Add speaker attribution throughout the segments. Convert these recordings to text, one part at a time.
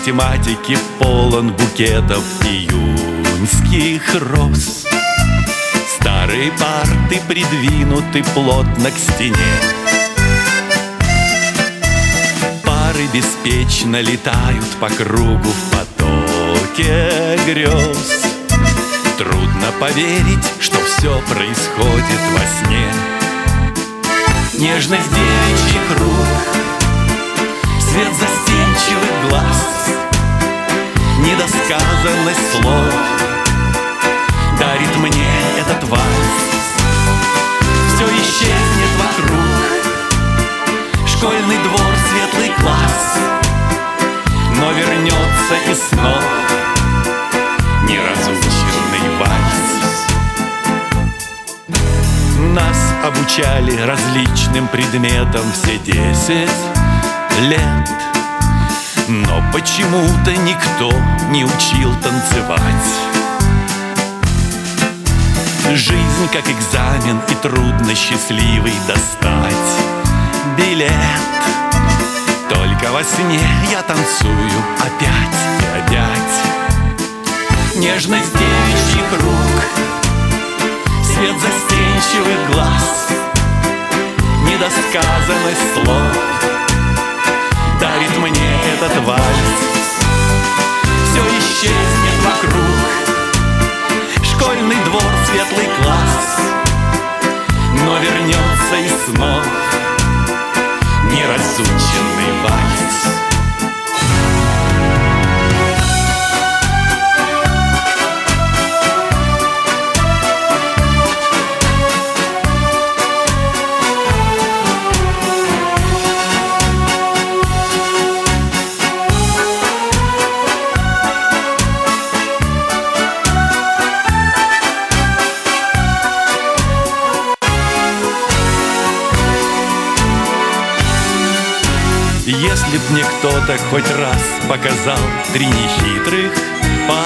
Speaker 1: математики полон букетов июньских роз. Старые парты придвинуты плотно к стене. Пары беспечно летают по кругу в потоке грез. Трудно поверить, что все происходит во сне. Нежность девичьих рук, свет застенчивых глаз, недосказанность слов дарит мне этот вальс. Все исчезнет вокруг, школьный двор, светлый класс, но вернется из снов неразученный вальс. Нас обучали различным предметам все 10 лет, но почему-то никто не учил танцевать. Жизнь как экзамен, и трудно счастливый достать билет. Только во сне я танцую опять и опять. Нежность девичьих рук, свет застенчивых глаз, недосказанность слов дарит мне этот вальс. Все исчезнет вокруг, школьный двор, светлый класс, но вернется из снов неразученный вальс. Если б мне кто-то хоть раз показал 3 нехитрых па,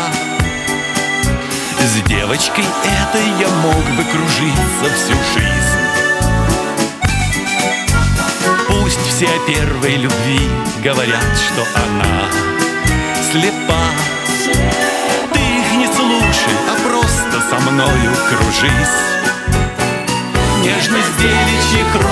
Speaker 1: с девочкой этой я мог бы кружиться всю жизнь. Пусть все о первой любви говорят, что она слепа, ты их не слушай, а просто со мною кружись. Нежность девичьих рук,